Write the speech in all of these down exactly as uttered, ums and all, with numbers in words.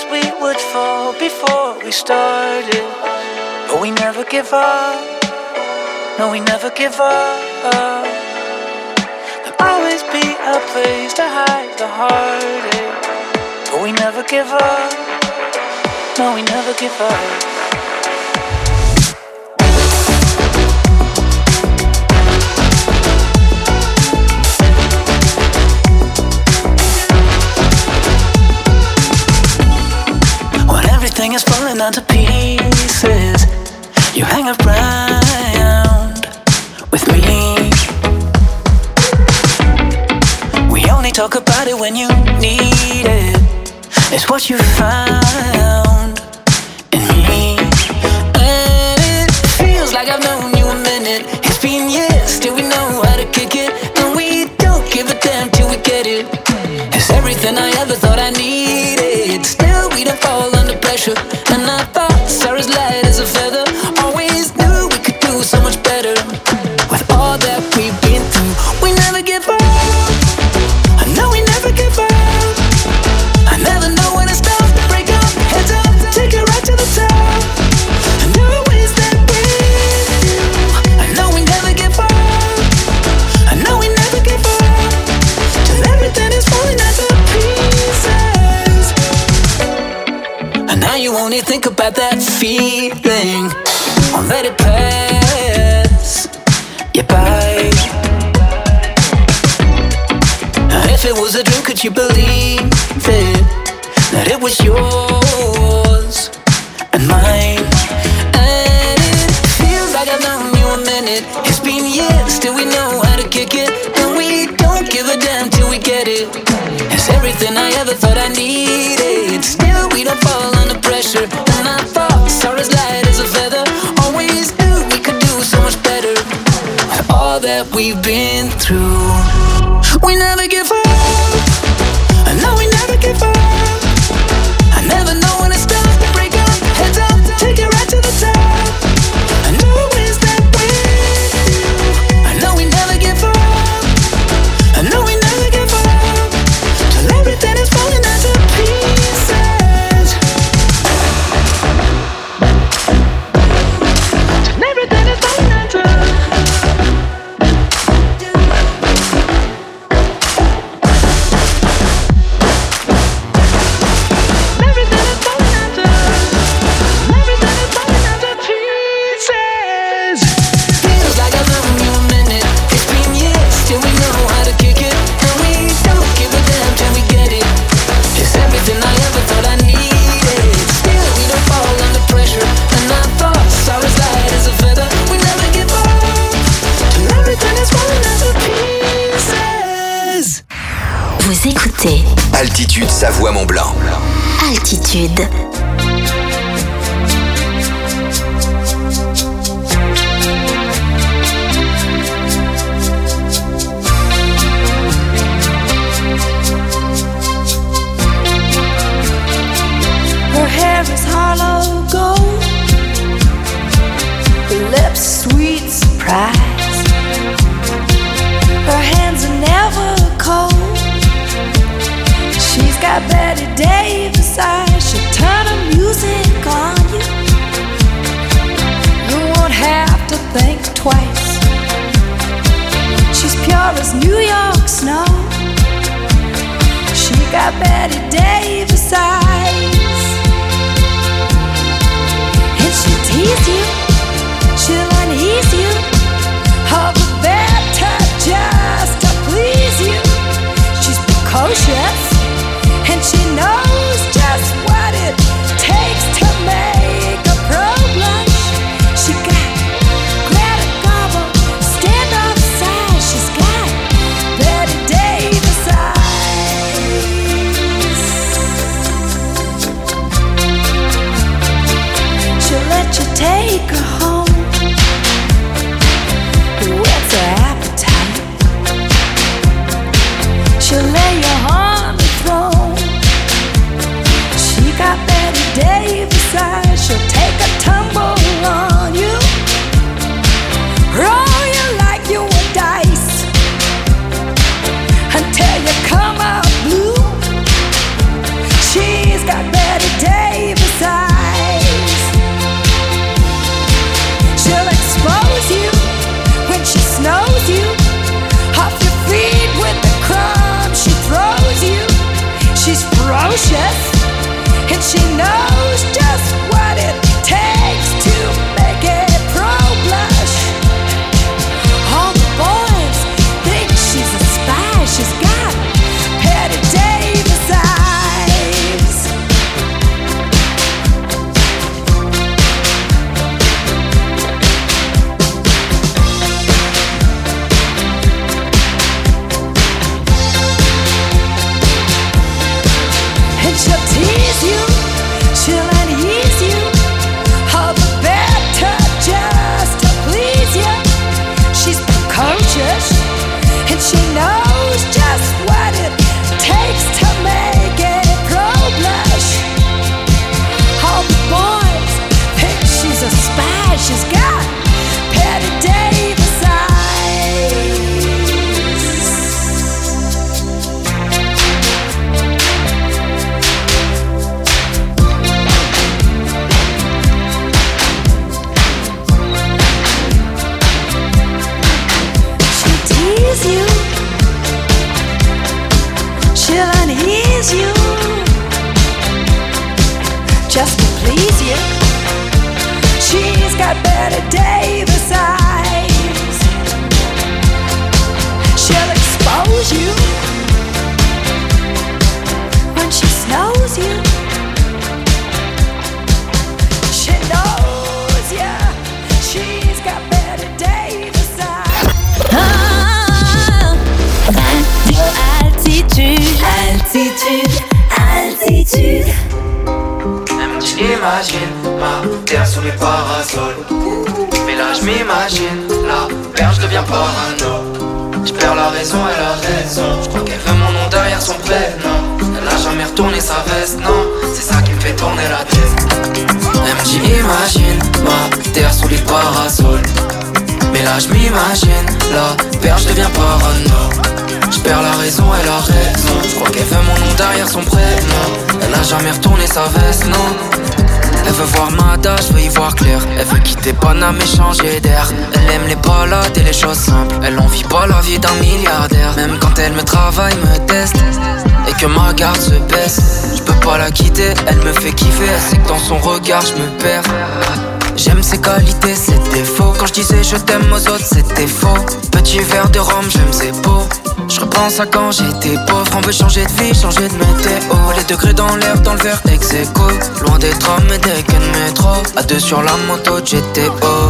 promised we would fall before we started, but we never give up. No, we never give up. There'll always be a place to hide the heartache, but we never give up. No, we never give up. Everything is falling down to pieces. You hang around with me. We only talk about it when you need it. It's what you found in me. And it feels like I've known you a minute. It's been years, still we know how to kick it. And we don't give a damn till we get it. It's everything I ever thought I needed. Still we don't fall under pressure. And I thought are as light as a feather. Always knew we could do so much better. With all that we've been through, we never give up. I know we never give up. I never know when it's time to break up. Heads up, take it right to the top. I know always that with you. I know we never give up. I know we never give up. Till everything is falling out to pieces. And now you only think about that feeling. Won't let it pass you by. If it was a dream, could you believe it? That it was yours and mine. And it feels like I've known you a minute. It's been years, still we know how to kick it. And we don't give a damn till we get it. It's everything I ever thought I needed. Still we don't fall under pressure. And I thought are as light as a feather. Always knew we could do so much better. With all that we've been through, we never give up. I know we never give up. I never know when it's time to break up. Heads up, take it right to the top. I know it's that with you. I know we never give up. I know we never give up. Till everything is falling out to pieces. Till everything is falling out to écoutez Altitude Savoie-Mont-Blanc. Altitude. Her hair is hollow gold, her lips sweet surprise. Her hands are never cold. She's got Betty Davis eyes. She'll turn the music on you. You won't have to think twice. She's pure as New York snow. She got Betty Davis eyes. And she'll tease you, she'll unease you, all the better just to please you. She's precocious, and she knows just what it takes to make a pro blush. She got Greta Garbo, stand off side. She's got Betty Davis eyes. She'll let you take her home. What's her appetite? She'll lay you on the throne. She got Betty Davis eyes. She'll take a tumble on you, roll you like you were dice, until you come out blue. She's got Betty just to please you. She's got Betty Davis eyes. She'll expose you when she snows you. She knows ya. She's got Betty Davis eyes. Oh, radio altitude, altitude, altitude. Elle me dit imagine ma terre sous les parasols. Mais là je m'imagine, la perche devient parano. Je perds la raison, elle a raison. Je crois qu'elle veut mon nom derrière son prénom. Elle a jamais retourné sa veste, non. C'est ça qui me fait tourner la tête. Elle me dit imagine ma terre sous les parasols. Mais là je m'imagine, la perche devient parano. Je perds la raison, elle a raison. Je crois qu'elle veut mon nom derrière son prénom. Elle a jamais retourné sa veste, non. Elle veut voir Mada, je veux y voir clair. Elle veut quitter Paname et changer d'air. Elle aime les balades et les choses simples. Elle en vit pas la vie d'un milliardaire. Même quand elle me travaille, me teste et que ma garde se baisse, je peux pas la quitter, elle me fait kiffer. Elle sait que dans son regard je me perds. J'aime ses qualités, ses défauts. Quand je disais je t'aime aux autres, c'était faux. Petit verre de rhum, j'aime ses peaux. Je repense à quand j'étais pauvre. On veut changer de vie, changer de météo. Les degrés dans l'air, dans le verre ex-aequo. Loin des trams et des quais de métro. À deux sur la moto de G T O.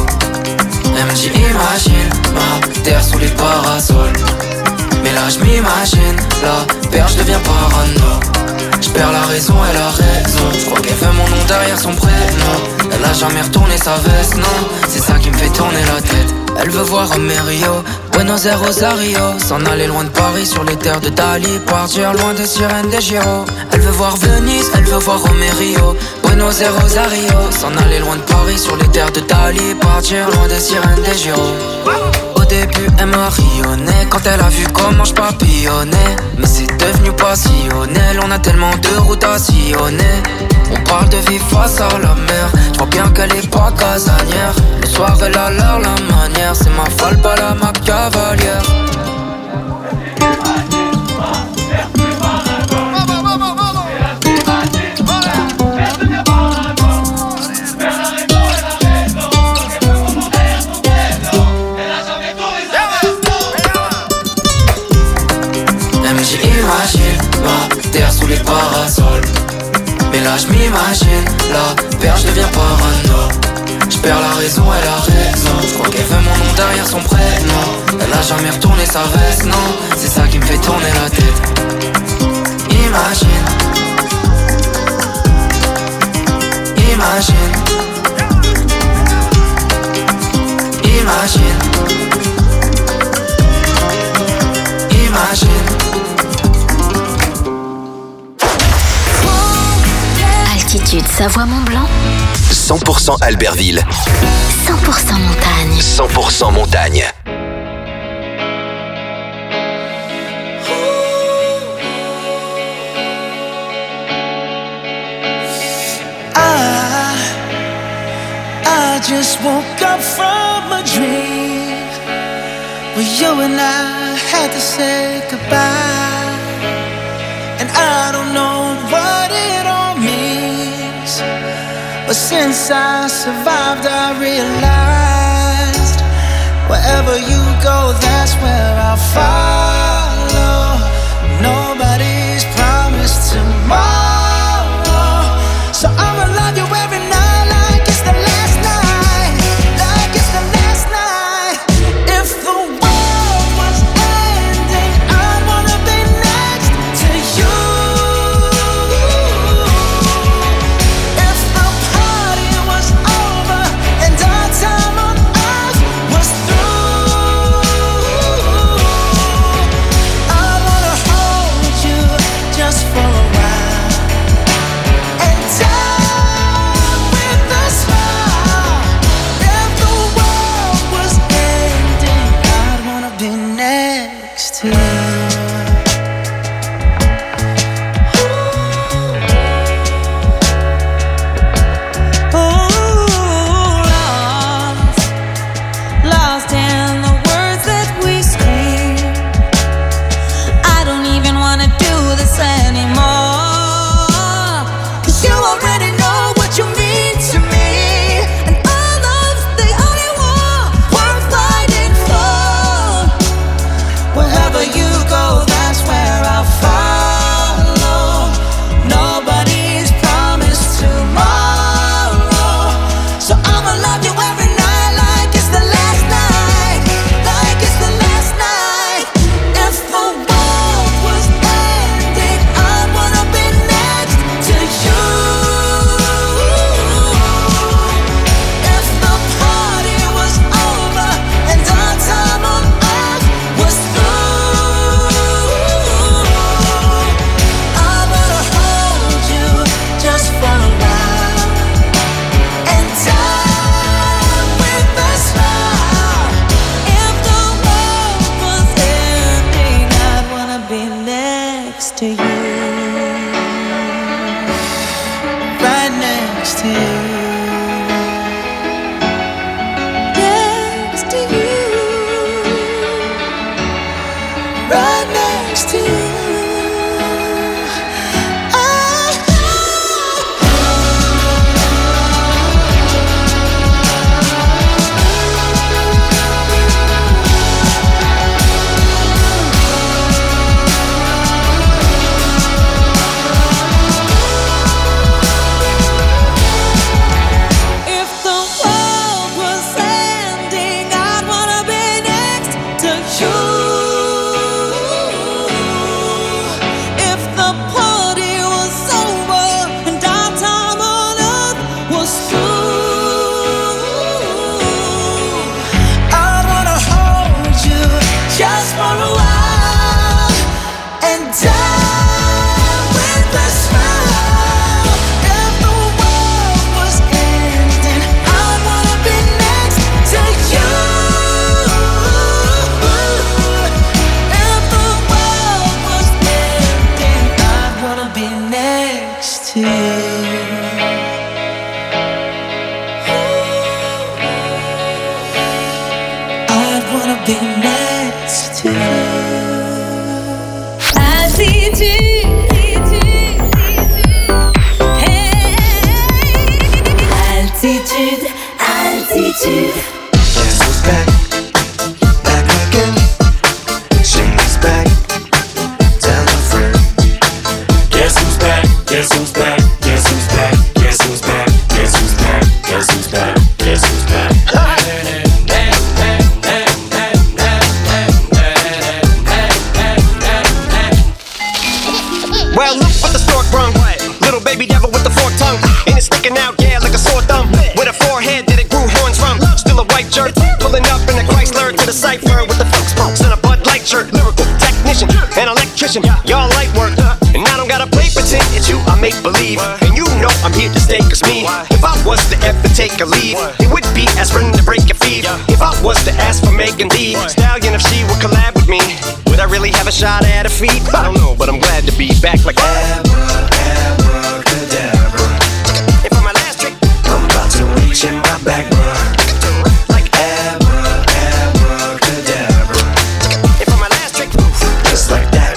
Elle me dit imagine ma terre sous les parasols. Mais là je m'imagine, la perche devient parano. Je perds la raison, elle a raison. Je crois qu'elle veut mon nom derrière son prénom. Elle a jamais retourné sa veste, non. C'est ça qui me fait tourner la tête. Elle veut voir Romerio, Buenos Aires, Rosario. S'en aller loin de Paris sur les terres de Dali. Partir loin des sirènes des Giro. Elle veut voir Venise, elle veut voir Romerio, Buenos Aires, Rosario. S'en aller loin de Paris sur les terres de Dali. Partir loin des sirènes des Giro. Au début elle m'a rayonné quand elle a vu comment je papillonnais. Mais c'est devenu passionnel, on a tellement de routes à sillonner. On parle de vie face à la mer, je vois bien qu'elle est pas casanière. Le soir elle a l'air la manière, c'est ma folle, pas la ma cavalière. Imagine ma terre sous les parasols. Mais là je m'imagine, la perche devient parano. Je perds la raison, elle a raison. Je crois qu'elle veut mon nom derrière son prénom. Elle a jamais retourné sa veste, non. C'est ça qui me fait tourner la tête. Imagine, imagine, imagine, imagine. Altitude Savoie-Mont-Blanc. cent pour cent Albertville. cent pour cent montagne. cent pour cent montagne. I, I just woke up from a dream where you and I had to say goodbye. And I don't know what it all means, but since I survived I realized wherever you go, that's where I'll follow. Nobody's promised tomorrow, so I'ma love you every night like it's the last night, like it's the last night. If the world was ending, I'd wanna be next to you. If the party was over and our time on earth was through, to you. Next to you. Right next to you. Y'all light work, and I don't gotta play pretend it's you, I make believe. And you know I'm here to stay, cause me, if I was to ever take a leave, it would be aspirin to break your feet. If I was to ask for Megan Thee Stallion, if she would collab with me, would I really have a shot at her feet? I don't know, but I'm glad to be back like Abra, abracadabra. And for my last trick, I'm about to reach in my back, bruh. Like Abra, abracadabra. And for my last trick, just like that.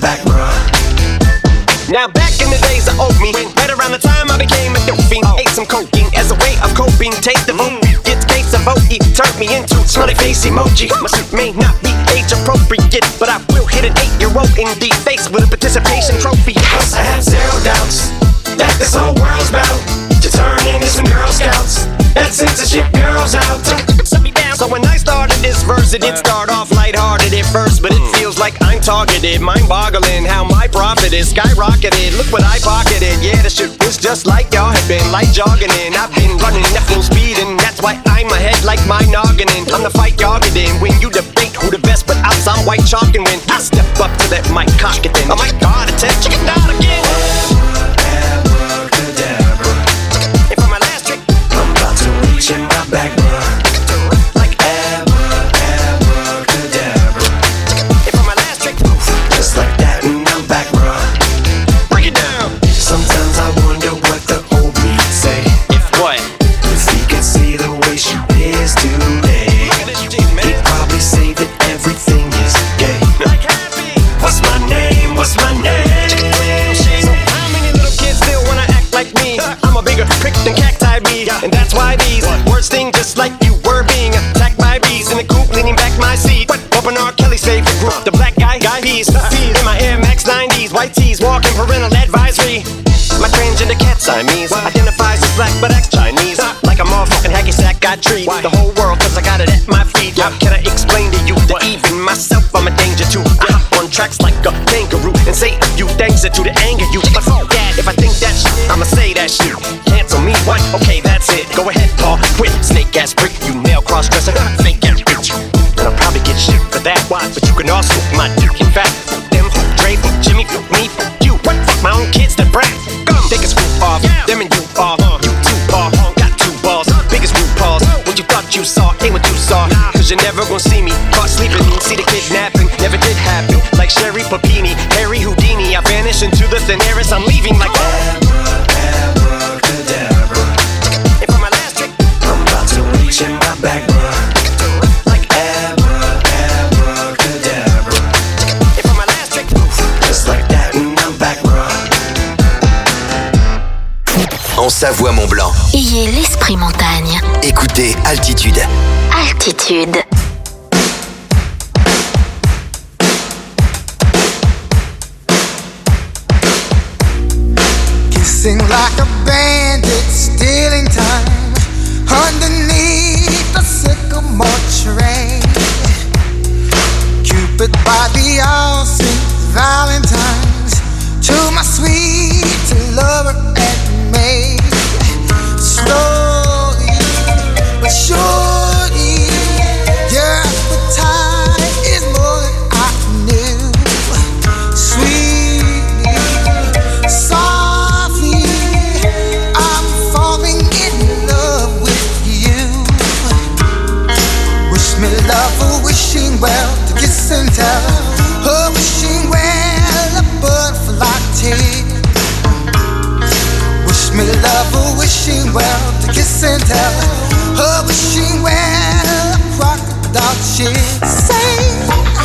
Now back in the days of old me, right around the time I became a dope fiend, ate some cocaine as a way of coping. Taste of oat, gets case of oat, turned me into smiley face emoji. My suit may not be age appropriate, but I will hit an eight-year-old in the face with a participation trophy. Cause I have zero doubts that this whole world's bound to turn into some Girl Scouts and censorship girls out. So when I started this verse, it did start off lighthearted at first, but it feels like I'm targeted, mind-boggling how my profit is skyrocketed. Look what I pocketed, yeah, this shit was just like y'all had been, like jogging in. I've been running at full speed, and that's why I'm ahead like my noggin. I'm the fight y'all get in when you debate who the best, but outs I'm white chalk, and when I step up to that mic, cock it then. Oh my God, it's that chicken down again. Abracadabra. And for my last trick, I'm about to reach in my back, bruh. And that's why these words sting just like you were being attacked by bees in the coop, leaning back my seat. Open R. Kelly's favorite group, the black guy, guy peas. In my Air Max nineties, white tees, walking parental advisory. My transgender cat Siamese identifies as black but acts Chinese. Like a motherfucking hacky sack, I treat the whole world cause I got it at my feet. How can I explain to you that even myself I'm a danger to? I hop on tracks like a kangaroo and say a few things that do to anger you. But fuck that, if I think that shit, I'ma say that shit. Cancel me, what? Okay, that's it. Go ahead, Paul, quit. Snake ass prick, you nail cross-dresser, fake ass bitch. And I'll probably get shit for that, why? But you can also my dick, in fact. Them, Dre, Jimmy, me, you. What? Fuck my own kids, that brat. Come, take a scoop off, yeah. Them and you off. You two ball, got two balls. Biggest root balls. What you thought you saw ain't what you saw. Cause you're never gonna see me caught sleeping. See the kidnapping, never did happen. Like Sherry Papini, Harry Houdini. I vanish into the thin air as I'm leaving like Abra, abracadabra. en Savoie-Mont-Blanc. Ayez l'esprit montagne. Écoutez Altitude. Altitude. Kissing like a bandit, stealing time underneath the sycamore tree. Cupid by the all Saint Valentine's, to my sweet lover and me. Slowly but surely, your appetite is more than I knew. Sweetly, softly, I'm falling in love with you. Wish me love, oh, wishing well to kiss and tell. Oh, wishing well, a butterfly tea. Wish me love, oh, wishing well to kiss and tell. Oh, wishing well, a crocodile shit. Say.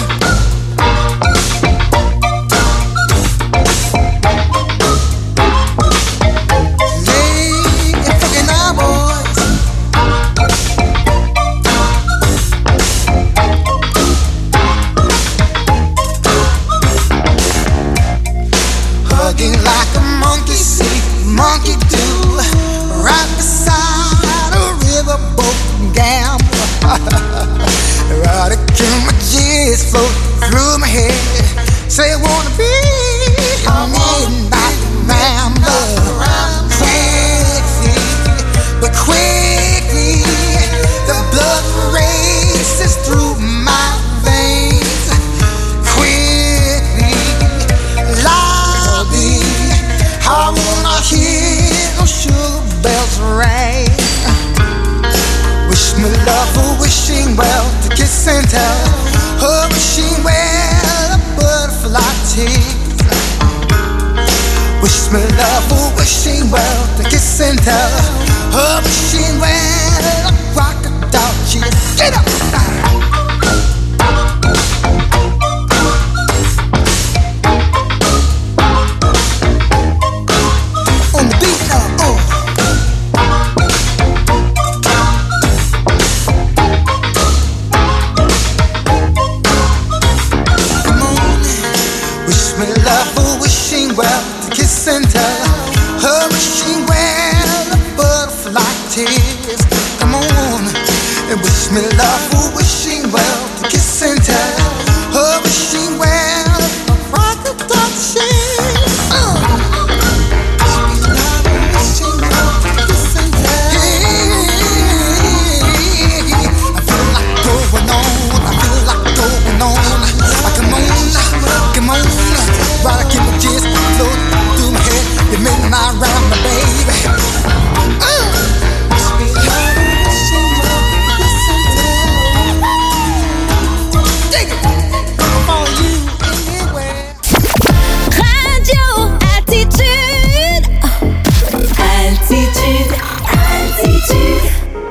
Like a monkey see, monkey do, right beside a riverboat gamble. Erotic images float through my head. Say I wanna be a midnight rambler. Quickly, but quickly, the blood races through my veins. Quickly, loudly, I wanna hear no sugar bells ring. Wish me love, oh, wishing well to kiss and tell. Oh, wishing well, a butterfly tease. Wish me love, oh, wishing well to kiss and tell. Oh, wishing well, a crocodile cheese. Get up! Well, to kiss and tell. Her wishing well, a butterfly tears. Come on, and wish me love, oh, wishing well, to kiss and tell. Her wishing well, a crocodile shit. Uh. While I keep my tears float through my head, you make my round, my baby. Uh. Dig it. For you anywhere. Radio Altitude. Altitude. Altitude.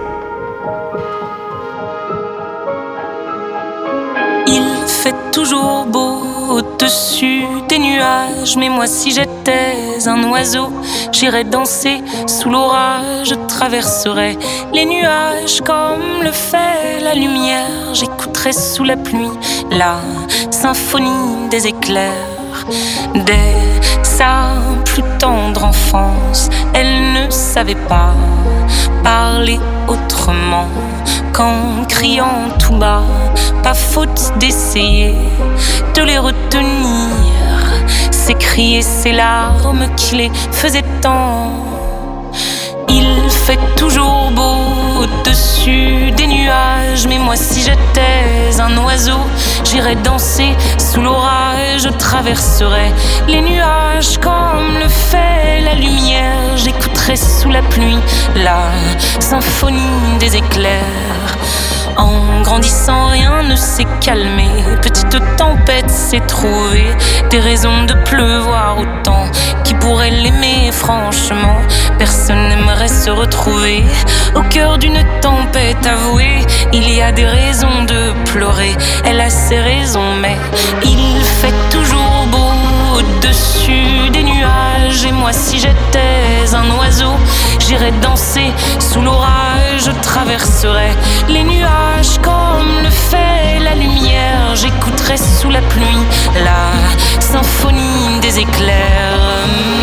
Il fait toujours beau au-dessus des nuages, mais moi si j'étais un oiseau, j'irais danser sous l'orage, je traverserais les nuages comme le fait la lumière, j'écouterais sous la pluie la symphonie des éclairs. Dès sa plus tendre enfance, elle ne savait pas parler autrement qu'en criant tout bas. Pas faute d'essayer de les retenir, ces cris et ces larmes qui les faisaient tant. Il fait toujours beau au-dessus des nuages, mais moi si j'étais un oiseau, j'irais danser sous l'orage, je traverserais les nuages comme le fait la lumière, j'écouterais sous la pluie la symphonie des éclairs. En grandissant, rien ne s'est calmé. Petite tempête s'est trouvée, des raisons de pleuvoir autant. Qui pourrait l'aimer, franchement? Personne n'aimerait se retrouver au cœur d'une tempête avouée. Il y a des raisons de pleurer, elle a ses raisons, mais il fait toujours beau au-dessus des nuages. Et moi si j'étais un oiseau, j'irais danser sous l'orage. Je traverserais les nuages comme le fait la lumière. J'écouterais sous la pluie la symphonie des éclairs.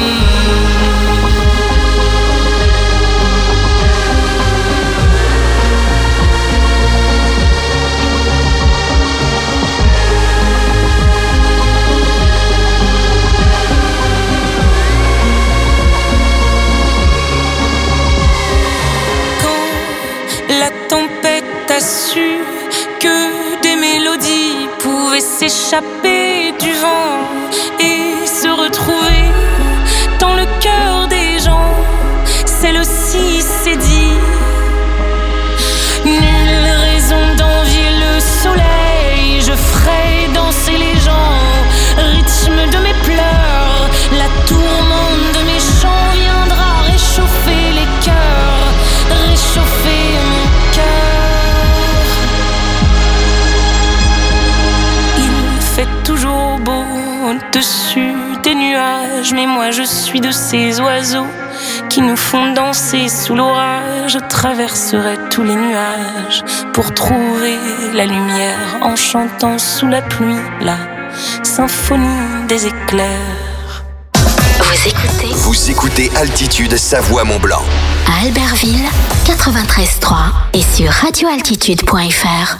La tempête a su que des mélodies pouvaient s'échapper du vent et se retrouver dans le cœur des gens. Celle-ci s'est dit: nulle raison d'envier le soleil. Je ferai danser les gens au rythme de mes pleurs. La tourmente de mes chants viendra réchauffer les cœurs, réchauffer mon cœur. Il fait toujours beau au-dessus des nuages, mais moi je suis de ces oiseaux qui nous font danser sous l'orage. Je traverserai tous les nuages pour trouver la lumière en chantant sous la pluie la symphonie des éclairs. Vous écoutez Vous écoutez Altitude Savoie-Mont-Blanc. à Albertville, quatre-vingt-treize trois et sur radio altitude point f r.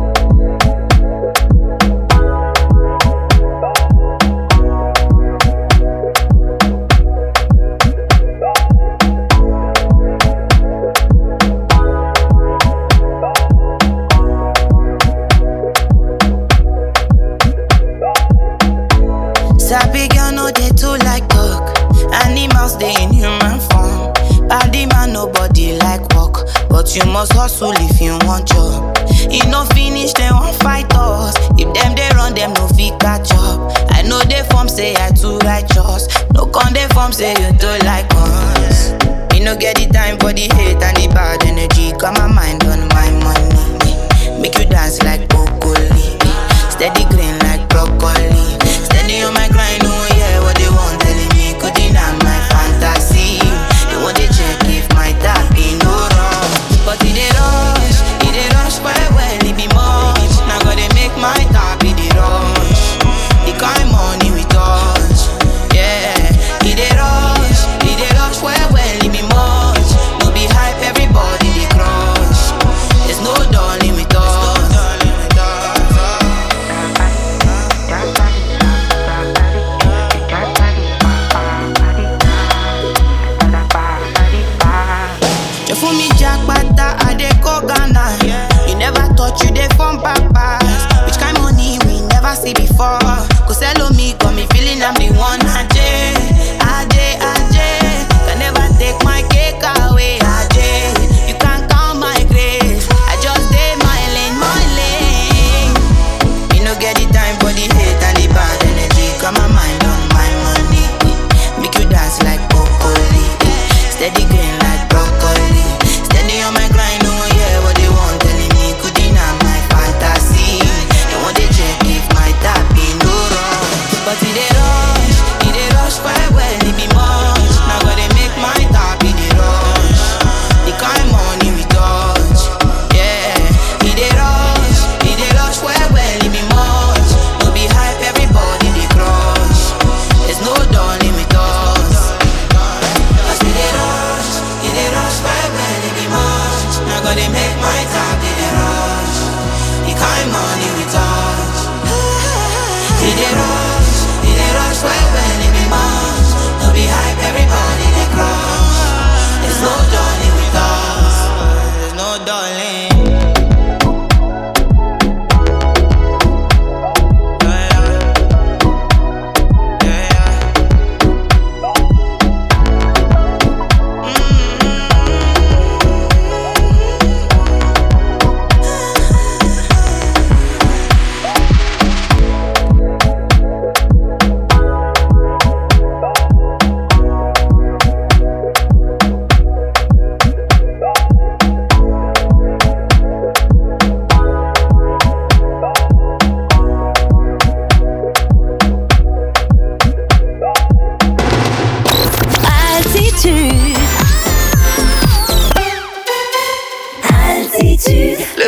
Sabi girl no dey too like talk. Animals dey in human form. Body man nobody like work, but you must hustle if you want job. E no finish dem wan fight us. If dem dey run dem no fit catch up. I know dey form say I too righteous. No con dey form say you too like us. Me no get the time for the hate and the bad energy. Got my mind on my money. Make you dance like broccoli. Steady green like broccoli. Steady on my grind, oh yeah, what they want telling me could deny my fantasy. They want to check if my tap be no wrong. But it dey rush, it dey rush well well, it be much. Now gotta make my tap be the rush. The kind money we touch, yeah. It dey rush, it dey rush well well, it be much. No be hype, everybody dey crush. There's no darling with us. For me, Jack Bata, I dey go Ghana. You never thought you dey from papas. Which kind money we never see before? Cause hello me, got me feeling I'm the one. Ajay, Ajay, Ajay. Can never take my cake away. Ajay, you can't count my grace. I just dey my lane, my lane. Me no get the time for the hate and the bad energy. Got my mind on my money. Make you dance like broccoli. Steady green like broccoli. On my grind, oh yeah, what they want telling me could deny my fantasy. They want to check if my tap be no wrong. But it dey rush, it dey rush well well, it be much. Now gotta make my tap be the rush. The kind money we touch, yeah. It dey rush, it dey rush well well, it be much. No be hype, everybody dey crush. There's no darling with us. Cause it dey rush.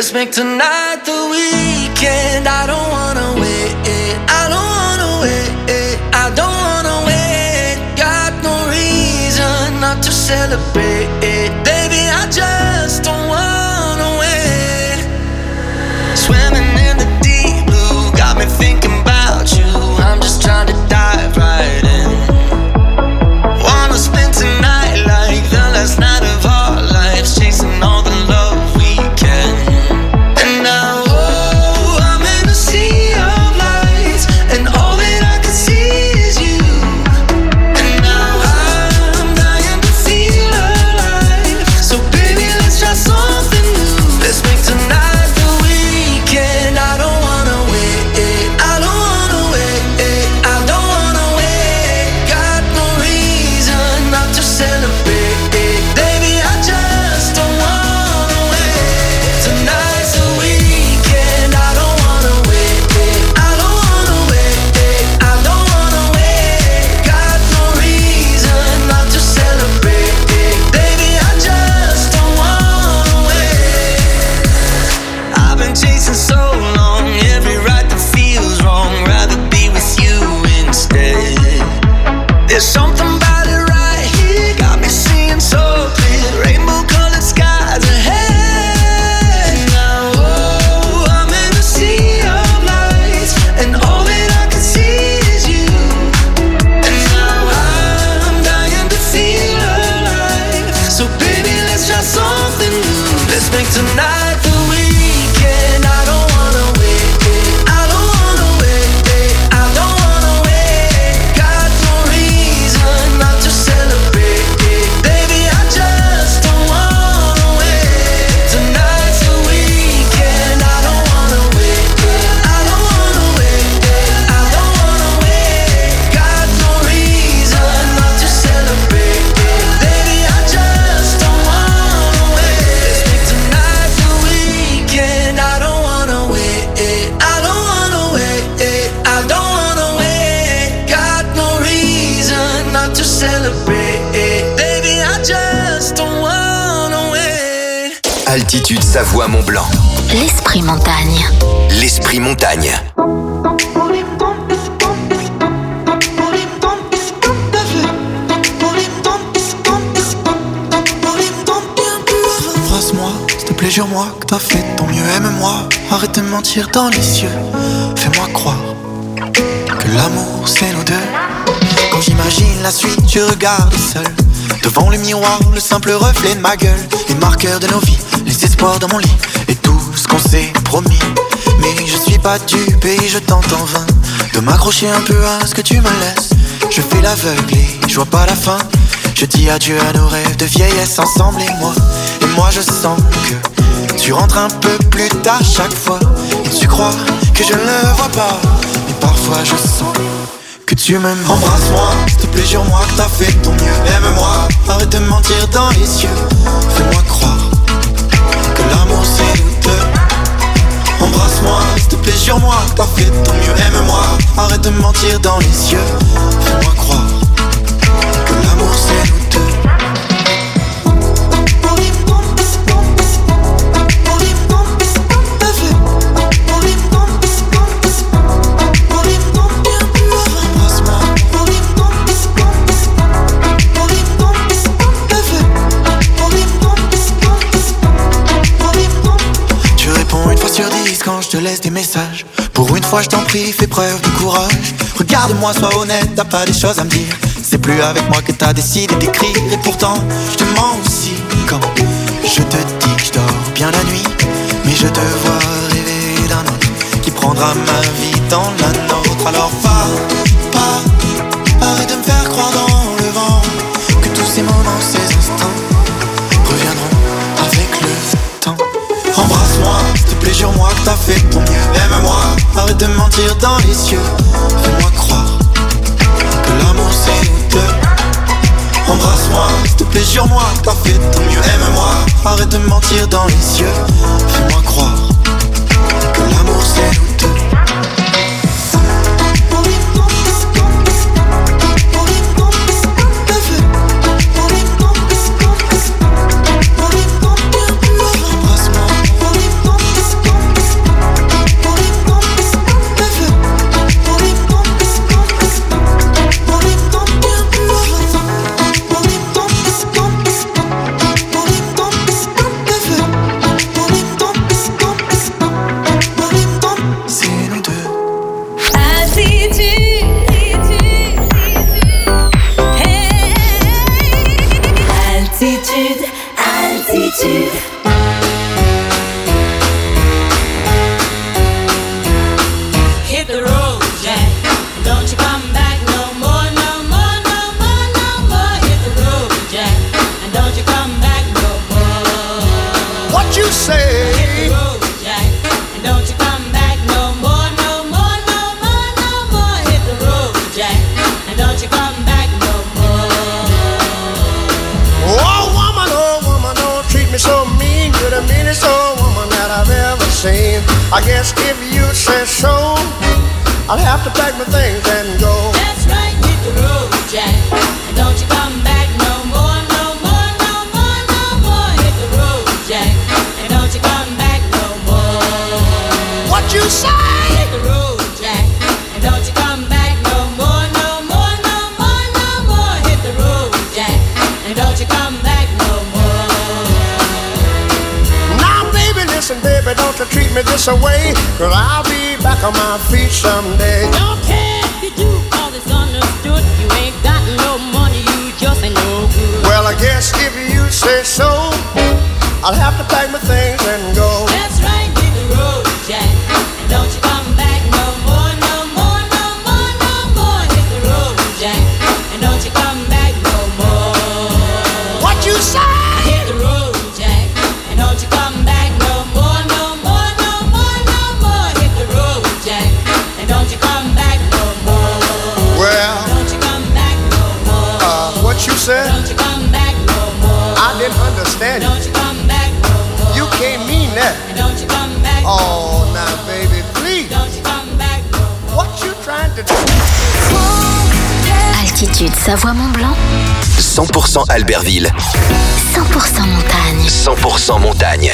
Let's make tonight the weekend. I don't wanna wait. I don't wanna wait. I don't wanna wait. Got no reason not to celebrate. Baby, I just don't wanna wait. Swimming in the deep blue got me thinking about you. I'm just trying to dive right in. Wanna spend tonight like the last night of our lives, chasing all the love we can. And now, oh, I'm in a sea of lights, and all that I can see is you. And now I'm dying to feel alive. So baby, let's try something new. Let's make tonight the weekend. I don't wanna wait. I don't wanna wait. I don't wanna wait. Got no reason not to celebrate. Baby, I just don't wanna wait. Tonight's the weekend. I don't wanna wait. I don't wanna wait. I don't wanna wait. Got no reason not to celebrate. Baby, I just don't wanna wait. I've been chasing so long, every ride that feels wrong. Rather be with you instead. There's something about it right here, got me seeing so clear. Rainbow colored skies ahead. Now, oh, I'm in a sea of lights, and all that I can see is you. And now I'm dying to feel alive. So baby, let's try something new. Let's make tonight the weekend. I don't wanna wait. I don't wanna wait. I don't wanna wait. Got no reason not to celebrate. Baby, I just don't wanna wait. Tonight's the weekend. I don't wanna wait. I don't wanna wait. I don't wanna wait. Got no reason not to celebrate. Baby, I just don't wanna wait. Let's make tonight the weekend. I don't wanna wait. I don't wanna wait. I don't wanna wait. Got no reason not to celebrate. Baby, I just don't wanna wait. Altitude Savoie Mont Blanc. L'Esprit Montagne. L'Esprit Montagne. Embrasse-moi, s'il te plaît, jure-moi que t'as fait ton mieux. Aime-moi, arrête de mentir dans les yeux. Fais-moi croire que l'amour c'est nous deux. Quand j'imagine la suite, je regarde seul devant le miroir, le simple reflet de ma gueule. Les marqueurs de nos vies, les espoirs dans mon lit, et tout ce qu'on s'est promis. Mais je suis pas dupe et je tente en vain de m'accrocher un peu à ce que tu me laisses. Je fais l'aveugle et je vois pas la fin. Je dis adieu à nos rêves de vieillesse ensemble et moi. Et moi je sens que tu rentres un peu plus tard chaque fois. Et tu crois que je ne le vois pas, mais parfois je sens que tu m'aimes. Embrasse-moi, s'il te plaît, jure-moi que t'as fait ton mieux. Aime-moi, arrête de mentir dans les yeux. Fais-moi croire que l'amour c'est nous deux. Embrasse-moi, s'il te plaît, jure-moi que t'as fait ton mieux. Aime-moi, arrête de mentir dans les yeux. Fais-moi croire que l'amour c'est nous deux. Quand je te laisse des messages, pour une fois je t'en prie, fais preuve de courage. Regarde-moi, sois honnête, t'as pas des choses à me dire. C'est plus avec moi que t'as décidé d'écrire. Et pourtant, je te mens aussi quand je te dis que je dors bien la nuit. Mais je te vois rêver d'un autre qui prendra ma vie dans la nôtre. Alors va, pas, arrête de me faire croire dans le vent que tous ces moments, ces instants reviendront avec le temps. Embrasse-moi, s'il te plaît, jure-moi que t'as fait ton mieux. Aime-moi, arrête de mentir dans les yeux. Fais-moi croire que l'amour c'est nous deux. Embrasse-moi, s'il te plaît, jure-moi que t'as fait ton mieux. Aime-moi, arrête de mentir dans les yeux. Fais-moi croire que l'amour c'est nous deux. Embrasse-moi. Altitude, altitude. Hit the road, Jack. Don't you come back no more, no more, no more, no more. Hit the road, Jack. And don't you come back no more. What you say? Hit the road, Jack. And don't you come back no more, no more, no more, no more. Hit the road, Jack. And don't you come back no more. Oh woman, oh woman, don't treat me so mean. You're the meanest old woman that I've ever seen. I guess if you say so, I'll have to pack my things and go. That's right, hit the road, Jack. And don't you come back no more, no more, no more, no more. Hit the road, Jack. And don't you come back no more. What you say? Hit the road, Jack. And don't you come back no more, no more, no more, no more. Hit the road, Jack. And don't you come back no more. Now baby, listen baby, don't you treat me this away, 'cause I'll be back on my feet someday. Don't care if you do, all this understood. You ain't got no money, you just ain't no good. Well, I guess if you say so, I'll have to pack my things and go. That's right, hit the road, Jack. And don't you come back no more, no more, no more, no more. Hit the road, Jack. And don't you come back no more. What you say? Hit the road, Jack. And don't you come back no more, no more, no more, no more. Hit the road, Jack. And don't you come back no more. Well, Don't you come back no more. uh, what you said? Don't you come back no more. I didn't understand Don't you. you come back no more. You can't mean that. And don't you come back no Oh, now baby, please. Don't you come back no more. What you trying to do? Altitude Savoie-Mont-Blanc, cent pour cent Albertville, cent pour cent montagne. cent pour cent montagne.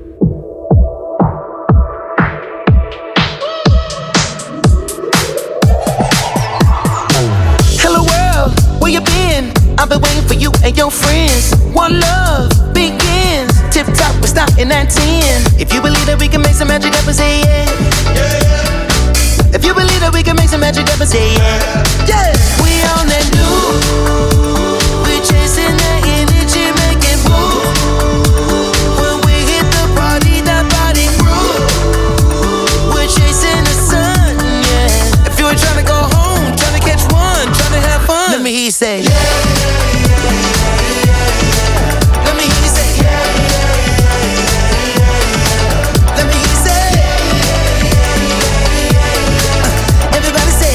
Hello world, where you been? I've been waiting for you and your friends. One love begins. Tip top, we're starting at ten. If you believe that we can make some magic up and say yeah. Yeah. If you believe that we can make some magic up and say yeah. Yeah. We on that new. We're chasing that energy, making moves. When we hit the party, that body groove. We're chasing the sun, yeah. If you were trying to go home, trying to catch one, trying to have fun, let me hear you say yeah. Let me hear you say yeah. Let me hear you say uh, everybody say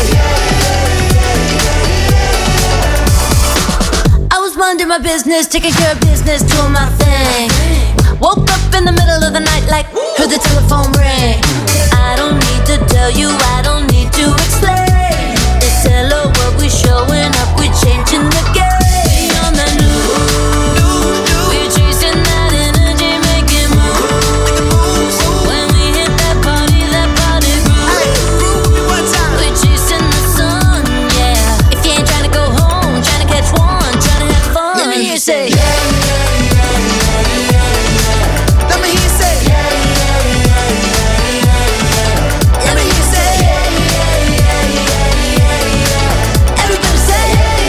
I was minding my business, taking care of business, doing my thing. Woke up in the middle of the night like, heard the telephone ring. I don't need to tell you, I don't need to explain. It's hello, what we showing up, we changing the game. We on the new, we're chasing that energy, making moves. When we hit that party, that party groove. We're chasing the sun, yeah. If you ain't trying to go home, trying to catch one, trying to have fun, let me hear you say yeah. Let me hear you say yeah. Let me hear you say everybody say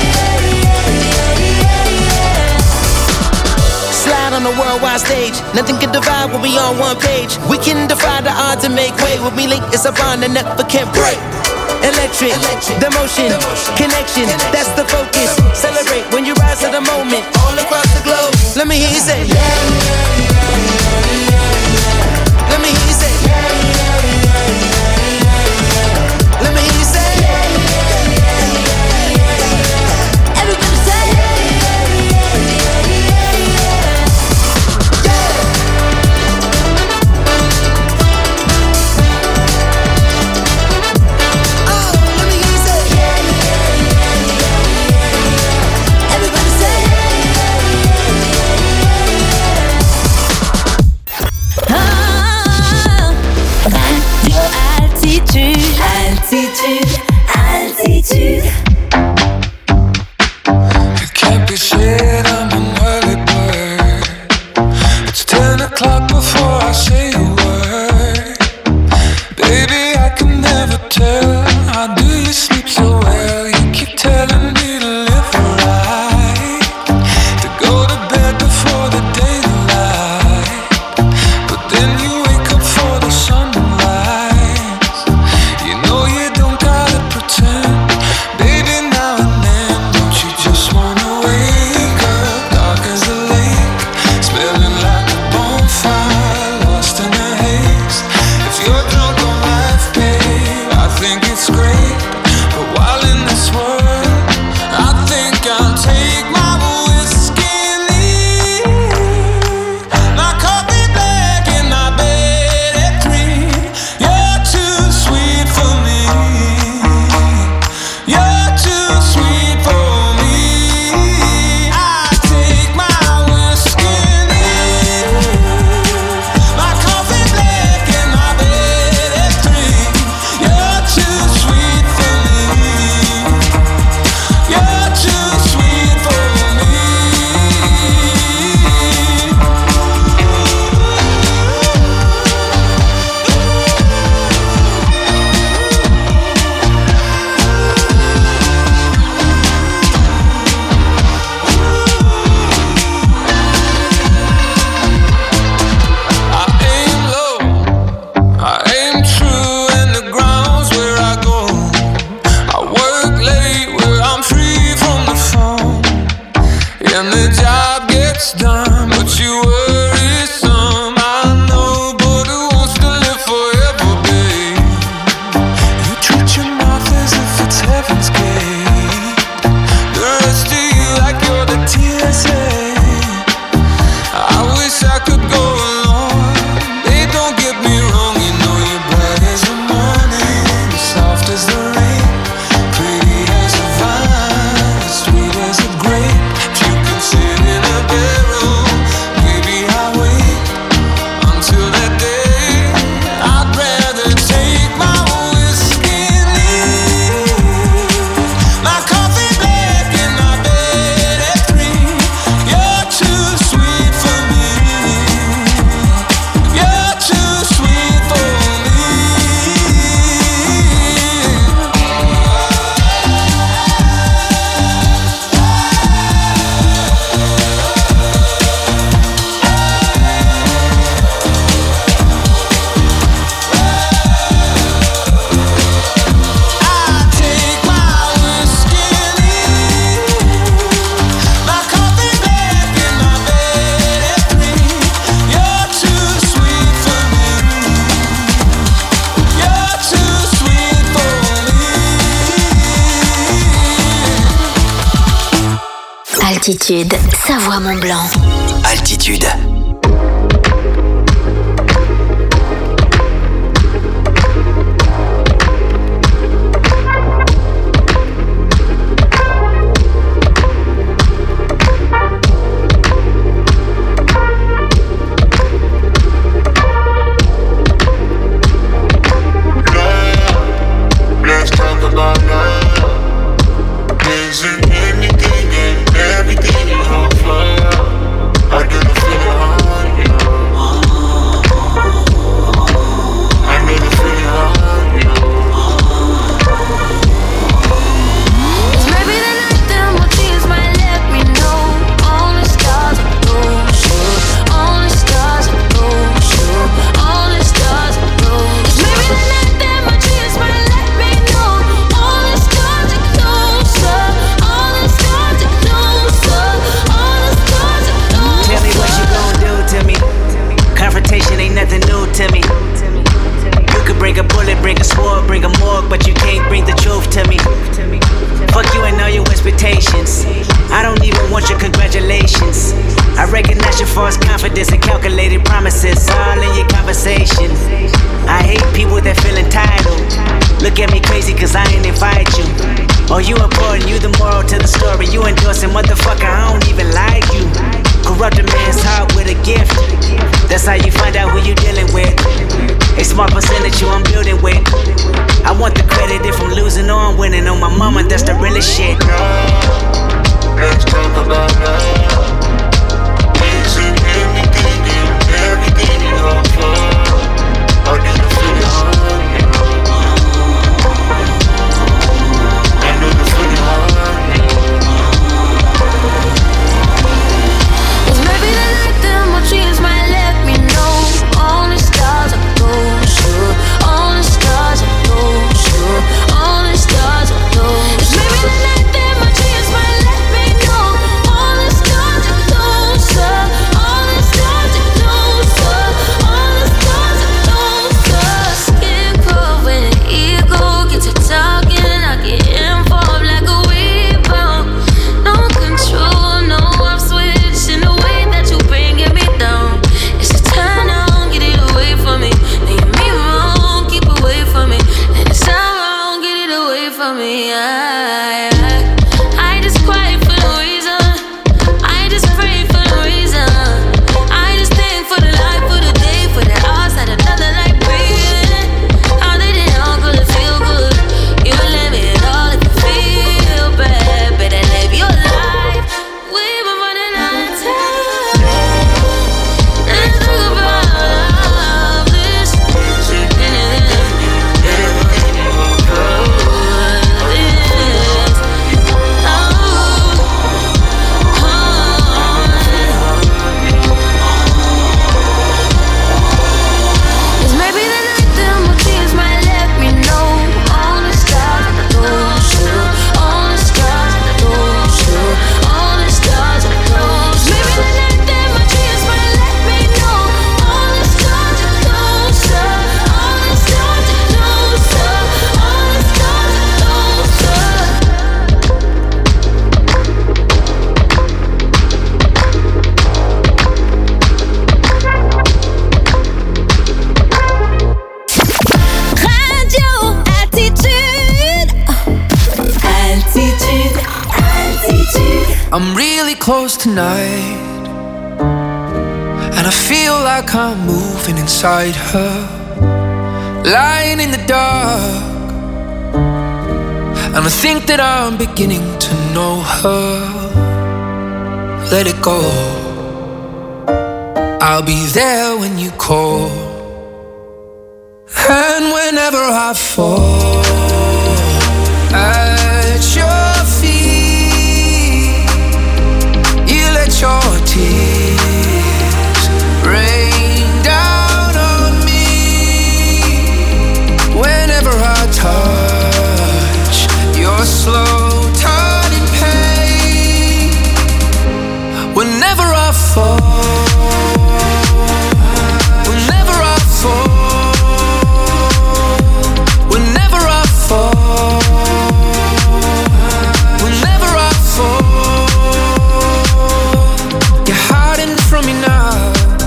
slide on the worldwide stage. Nothing can divide when we on one page. We can defy the odds and make way. When we link, it's a bond that never can break. Electric, the motion, connection, that's the focus. Celebrate when you rise to the moment. All across the globe. Let me hear you say yeah. Let me hear you say yeah. Let me hear you say everybody say oh, let me hear you say everybody say but you worry some. I know, but who wants to live forever, babe? You treat your mouth as if it's heaven's gate. The rest of you like you're the T S A. I wish I could go along. Babe, don't get me wrong, you know you're bright as the morning, soft as the rain, pretty as a vine, sweet as a grape. If you could sit in a barrel, maybe I'll wait until that day. I'd rather take my whiskey and leave my coffee black and my bed at three. You're too sweet for me. You're too sweet for me. I take my whiskey and leave my coffee black and my bed at three. You're too sweet for me. You're too sweet for me. Altitude, Savoie Mont Blanc. Altitude. Let's talk about love. Isn't anything and everything you on fire? I get a feeling on you. I get a feeling on you. Maybe the night that my tears might let me know. Only stars are those, sure. Only stars are those, sure. Only stars are those. Maybe the night that my tears might let me know. Only stars are closer. Only stars are closer. Only stars are closer. Tell me what you gon' do to me. Confrontation ain't nothing new to me. You could bring a bullet, bring a sword, bring a morgue, but you can't bring the truth to me. Fuck you and all your expectations. I don't even want your congratulations. I recognize your false confidence and calculated promises all in your conversation. I hate people that feel entitled. Look at me crazy cause I ain't invite you. Oh, you important, you the moral to the story. You endorsing, motherfucker, I don't even like you. Corrupt a man's heart with a gift. That's how you find out who you dealing with. A small percentage you I'm building with. I want the credit if I'm losing or I'm winning. On my mama, that's the realest shit. Let's talk about love. Isn't anything and everything you on fire? I get a feeling on you. I get a feeling on you. Maybe the night that my dreams might let me know. Only stars are those, sure. Only stars are those, sure. Only stars are those. Maybe the night that my dreams might let me know. Only stars I'm really close tonight, and I feel like I'm moving inside her, lying in the dark. And I think that I'm beginning to know her. Let it go, I'll be there when you call. And whenever I fall at your feet, you let your tears rain down on me. Whenever I touch your slow turning pain, whenever I fall, whenever I fall, whenever I fall, whenever I fall, you're hiding from me now.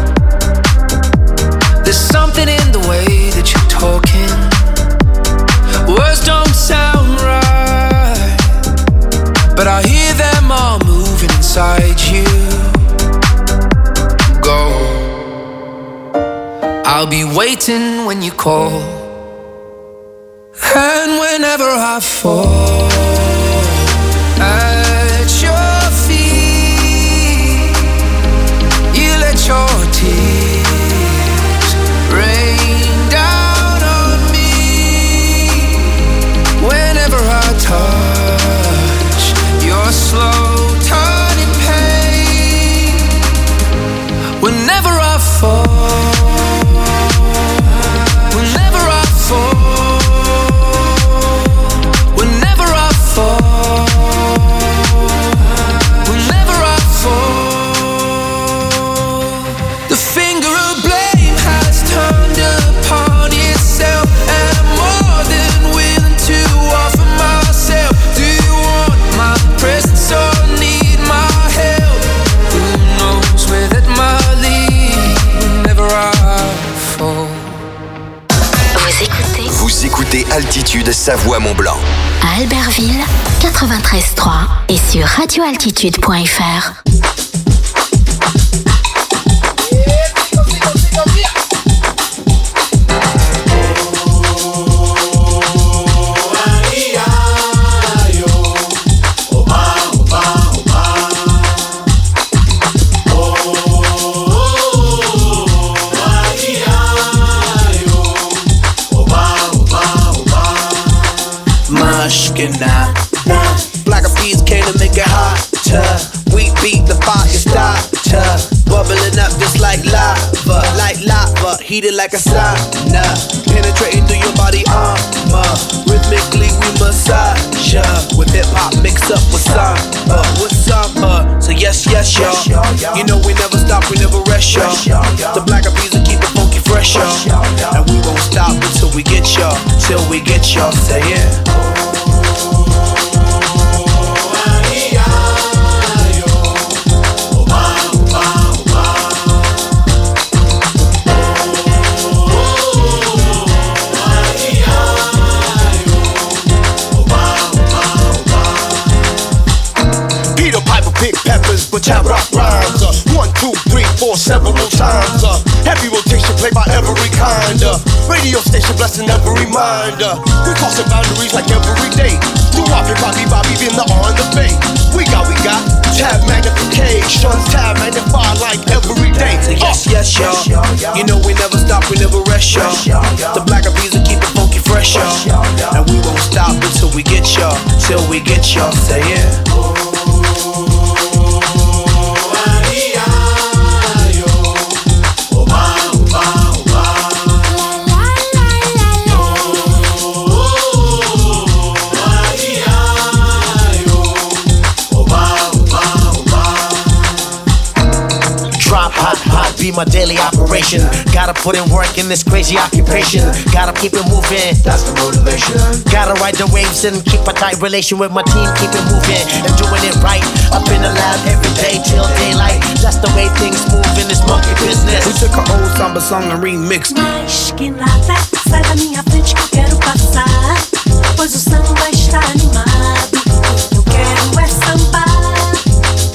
There's something in the way that you're talking. Words don't sound right, but I hear them all moving inside you. Go, I'll be waiting when you call. And whenever I fall at your feet, you let your tears rain down on me. Whenever I touch your slow turning pain, whenever I fall, whenever I fall, whenever I fall, whenever I fall, the finger of blame has turned upon itself, and I'm more than willing to offer myself. Do you want my presence or need my help? Who knows where that might lead whenever I fall. Vous écoutez Vous écoutez Altitude Savoie-Mont-Blanc. à Albertville quatre-vingt-treize trois et sur radio altitude point f r. Nah, nah. Black of peas came to make it hotter. We beat the fire starter, bubbling up just like lava, like lava, heated like a sauna, penetrating through your body armor. Rhythmically we massage ya, with hip hop mixed up with samba, with samba. So yes, yes, y'all. You know we never stop, we never rest, y'all. The black of peas will keep it funky fresh, y'all. And we won't stop until we get y'all, till we get y'all. Say yeah. But I rock rhymes, uh, one, two, three, four, several times. Uh, heavy rotation played by every kind. Uh, radio station blessing every mind. Uh, we crossing boundaries like every day. Do Bobby, Bobby, Bobby, being the on the bay. We got, we got tab magnification, tab magnify like every day. So yes, yes, y'all. You know we never stop, we never rest, y'all. The black of bees will keep it funky fresh, y'all. And we won't stop until we get y'all, till we get y'all. Say yeah. Be my daily operation. Gotta put in work in this crazy occupation. Gotta keep it moving, that's the motivation. Gotta ride the waves and keep a tight relation with my team. Keep it moving and doing it right. Up in the lab every day till daylight. That's the way things move in this monkey business. We took an old samba song and remixed. Mas que nada, sai da minha frente que eu quero passar. Pois o samba está animado. Eu quero é sambar.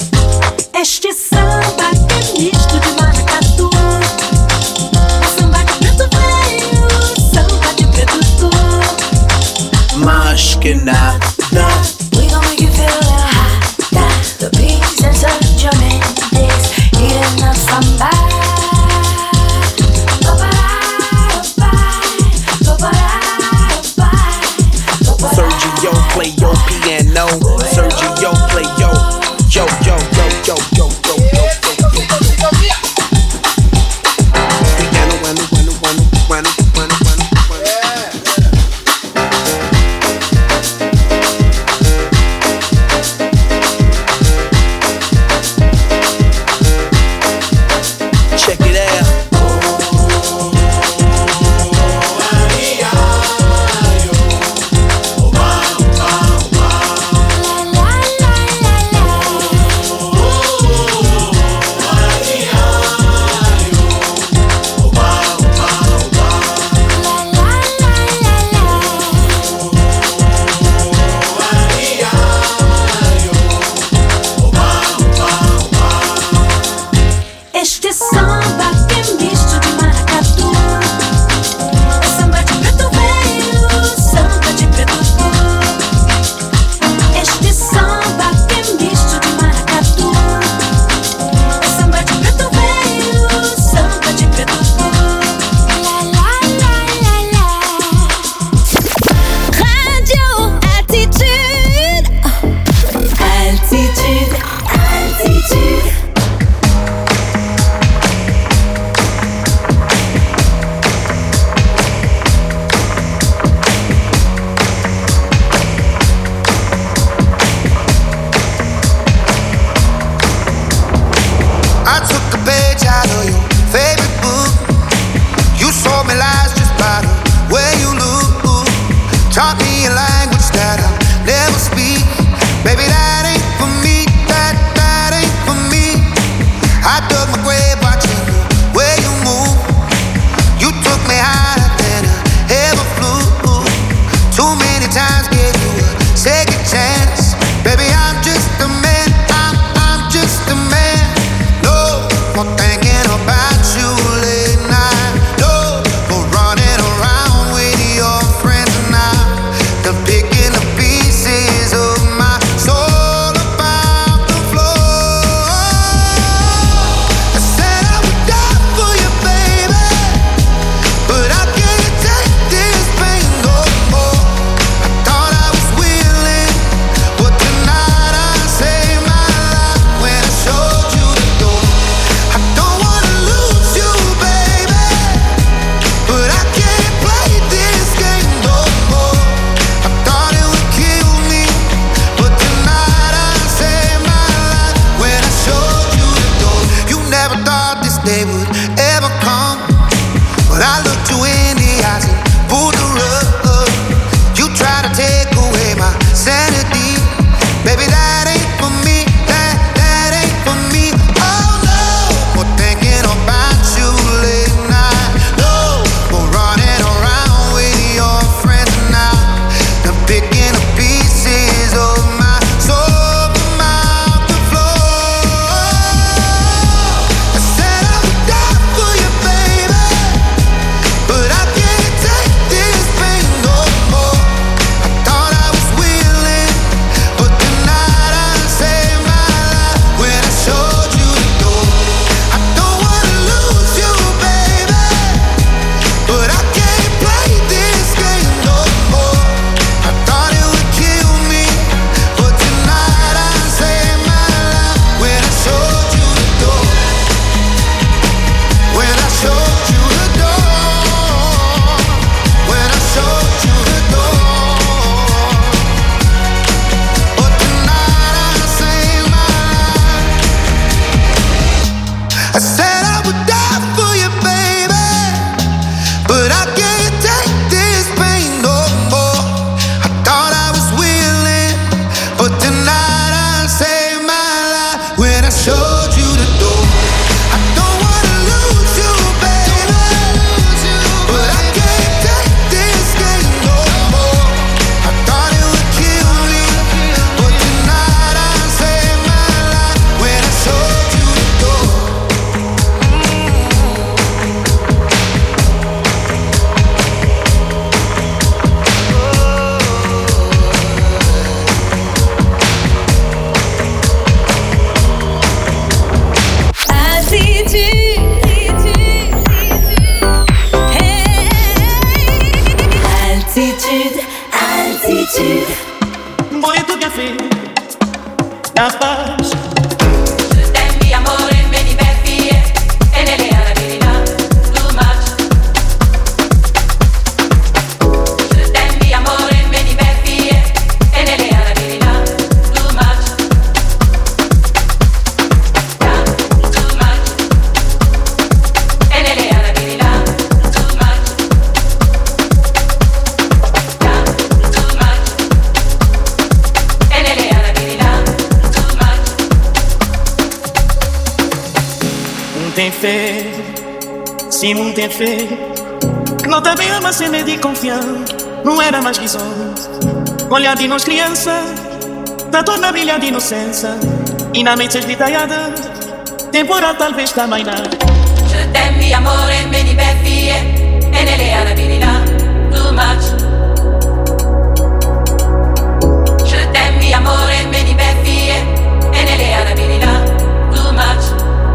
samba que é misto de maracatu. É samba de preto velho, samba de preto puro. Este samba que é misto de maracatu. É samba de preto velho, samba de preto puro. La la la la la. Radio Altitude. Altitude, altitude. I took a page out of your favorite book. You sold me lies just by the way you look. Taught me a language that I'll never speak. Baby, that ain't for me, that, that ain't for me. I dug my grave watching the way you move. You took me higher than I ever flew. Too many times gave you a second chance. Baby, I'm just a man, I'm, I'm just a man. No more thinking about you late night. No more running around with your friends now. They're picking the pieces of my soul about the floor. I said I would die for you, baby, but I can't take this pain no more. I thought I was willing, but tonight I saved my life when I showed you the door. I don't wanna lose you, baby, but I can't play this game no more. I thought it would kill me, but tonight I saved my life when I showed you the door. You never thought this day would ever come, but I looked you in the eyes and pulled the rug. You tried to take away my sanity. Baby, that ain't for me, that, that ain't for me. Oh no, more thinking about you late night. No, more running around with your friends now. They're picking the pieces of my soul from out the floor. I said I would die for you, baby, but I can't take this pain no more. I thought I was willing, but tonight I saved my life when I showed you the door. I don't wanna lose you, baby, but I can't play this game no more. I thought it would kill me, but tonight I saved my life when I showed you the door. When I showed you the door. When I showed you the door. But tonight I saved my life. I said I would die for you, baby, but I can't take this pain no more. I thought I was willing, but tonight I saved my life when I showed you the door. I don't wanna lose you, baby, but I can't take this game no more. I thought it would kill me, but tonight I saved my life when I showed you the door. Altitude, altitude. Bonito café, la paz. Tempi, amore, vedi beffi e nelle verità, too much. Tempi, amore, vedi beffi e nelle verità, too much. Too much. E nelle verità, too much. Too much. E nelle verità, too much. Tem fé, sim, não tem fé. Não também ama sem medo e confiança. Não era mais visões. Olhar de nós criança, da torna brilha de inocência. E na mente esditaiada, temporal talvez também não. t'aime mi amore, me di beffie, e nelle arabilità, too much. Je t'aime mi amore, me di beffie, e nelle arabilità, too much.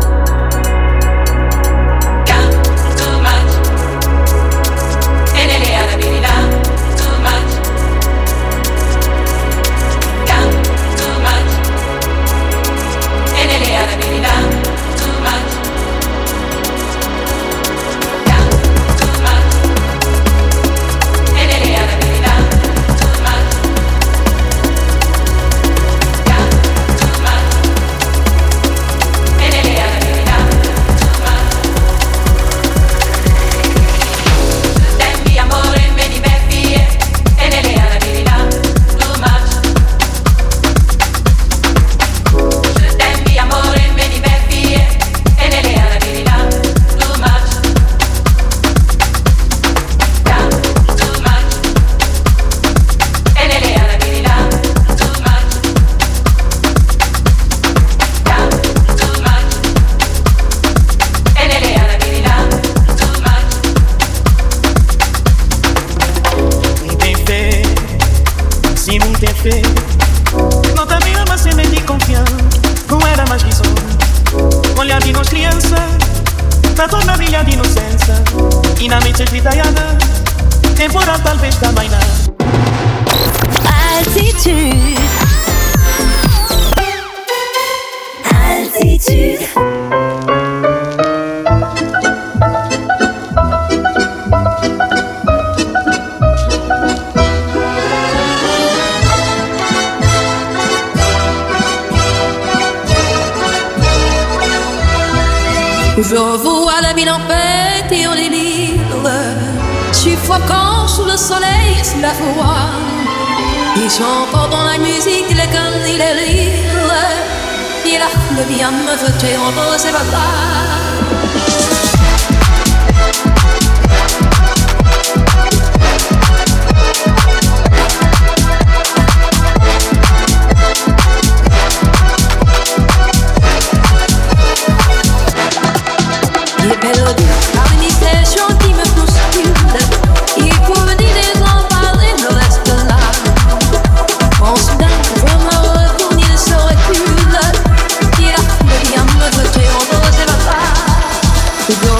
Count too much, e nelle arabilità, too much. Count too much, e nelle arabilità, too much. Não também ama sem medo e confiança. Não era mais risonho. Olhar de nós criança, na torna brilha de inocência. E na mente esgritaiada, temporal talvez também não. Altitude. Altitude. Je vois la ville en fête et en délire, suffoquant sous le soleil, sous la foi. Et j'entends dans la musique les cannes et les rires. Et la foule vient me jeter entre ses bras. To go